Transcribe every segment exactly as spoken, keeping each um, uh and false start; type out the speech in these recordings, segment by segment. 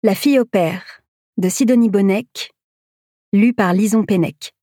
La fille au père, de Sidonie Bonnec, lu par Lison Pennec.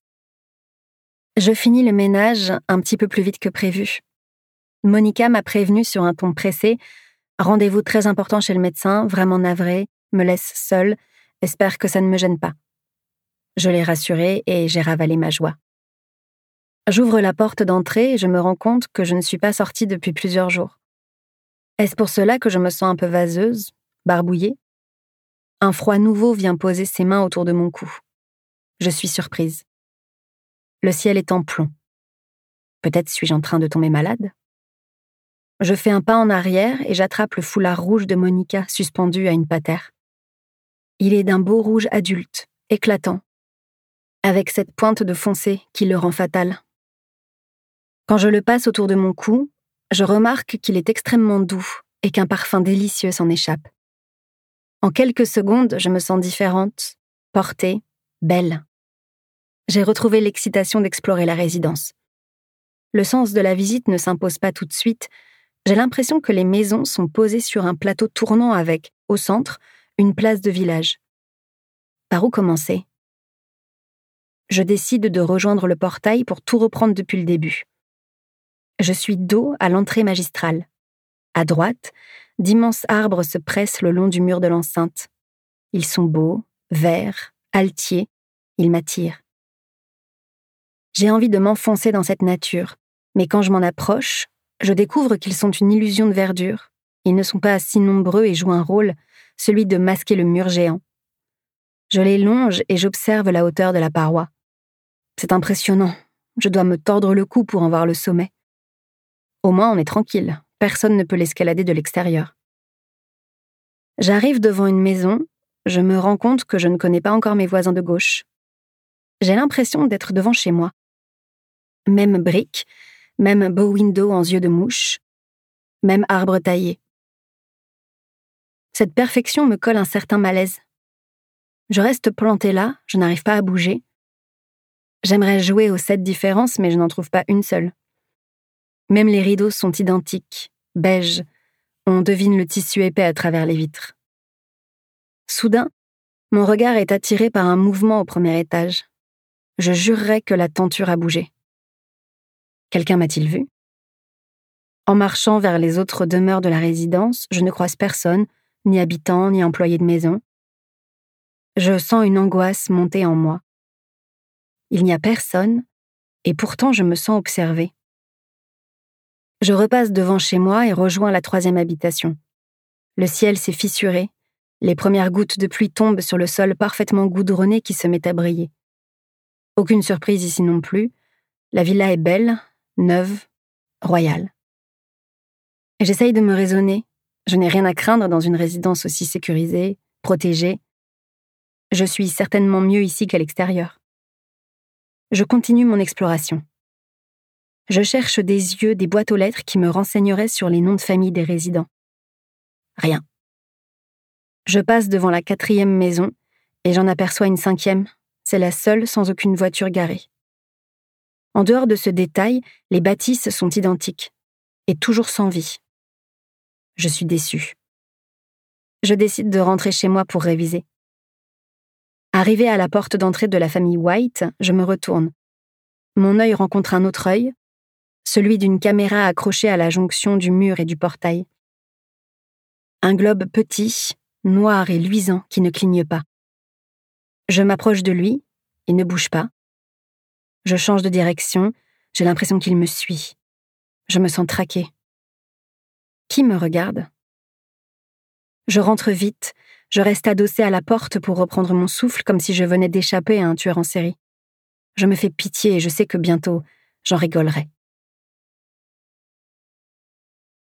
Je finis le ménage un petit peu plus vite que prévu. Monica m'a prévenue sur un ton pressé. Rendez-vous très important chez le médecin, vraiment navré, me laisse seule, espère que ça ne me gêne pas. Je l'ai rassurée et j'ai ravalé ma joie. J'ouvre la porte d'entrée et je me rends compte que je ne suis pas sortie depuis plusieurs jours. Est-ce pour cela que je me sens un peu vaseuse, barbouillée ? Un froid nouveau vient poser ses mains autour de mon cou. Je suis surprise. Le ciel est en plomb. Peut-être suis-je en train de tomber malade ? Je fais un pas en arrière et j'attrape le foulard rouge de Monica suspendu à une patère. Il est d'un beau rouge adulte, éclatant, avec cette pointe de foncé qui le rend fatal. Quand je le passe autour de mon cou, je remarque qu'il est extrêmement doux et qu'un parfum délicieux s'en échappe. En quelques secondes, je me sens différente, portée, belle. J'ai retrouvé l'excitation d'explorer la résidence. Le sens de la visite ne s'impose pas tout de suite. J'ai l'impression que les maisons sont posées sur un plateau tournant avec, au centre, une place de village. Par où commencer ? Je décide de rejoindre le portail pour tout reprendre depuis le début. Je suis dos à l'entrée magistrale. À droite, d'immenses arbres se pressent le long du mur de l'enceinte. Ils sont beaux, verts, altiers, ils m'attirent. J'ai envie de m'enfoncer dans cette nature, mais quand je m'en approche, je découvre qu'ils sont une illusion de verdure. Ils ne sont pas si nombreux et jouent un rôle, celui de masquer le mur géant. Je les longe et j'observe la hauteur de la paroi. C'est impressionnant, je dois me tordre le cou pour en voir le sommet. Au moins on est tranquille, personne ne peut l'escalader de l'extérieur. J'arrive devant une maison, je me rends compte que je ne connais pas encore mes voisins de gauche. J'ai l'impression d'être devant chez moi. Même briques, même beau window en yeux de mouche, même arbre taillé. Cette perfection me colle un certain malaise. Je reste plantée là, je n'arrive pas à bouger. J'aimerais jouer aux sept différences, mais je n'en trouve pas une seule. Même les rideaux sont identiques, beige. On devine le tissu épais à travers les vitres. Soudain, mon regard est attiré par un mouvement au premier étage. Je jurerais que la tenture a bougé. Quelqu'un m'a-t-il vu ? En marchant vers les autres demeures de la résidence, je ne croise personne, ni habitant, ni employé de maison. Je sens une angoisse monter en moi. Il n'y a personne, et pourtant je me sens observée. Je repasse devant chez moi et rejoins la troisième habitation. Le ciel s'est fissuré, les premières gouttes de pluie tombent sur le sol parfaitement goudronné qui se met à briller. Aucune surprise ici non plus, la villa est belle, neuve, royale. J'essaye de me raisonner, je n'ai rien à craindre dans une résidence aussi sécurisée, protégée. Je suis certainement mieux ici qu'à l'extérieur. Je continue mon exploration. Je cherche des yeux des boîtes aux lettres qui me renseigneraient sur les noms de famille des résidents. Rien. Je passe devant la quatrième maison et j'en aperçois une cinquième. C'est la seule sans aucune voiture garée. En dehors de ce détail, les bâtisses sont identiques et toujours sans vie. Je suis déçue. Je décide de rentrer chez moi pour réviser. Arrivée à la porte d'entrée de la famille White, je me retourne. Mon œil rencontre un autre œil, celui d'une caméra accrochée à la jonction du mur et du portail. Un globe petit, noir et luisant qui ne cligne pas. Je m'approche de lui, il ne bouge pas. Je change de direction, j'ai l'impression qu'il me suit. Je me sens traquée. Qui me regarde ? Je rentre vite, je reste adossée à la porte pour reprendre mon souffle comme si je venais d'échapper à un tueur en série. Je me fais pitié et je sais que bientôt, j'en rigolerai.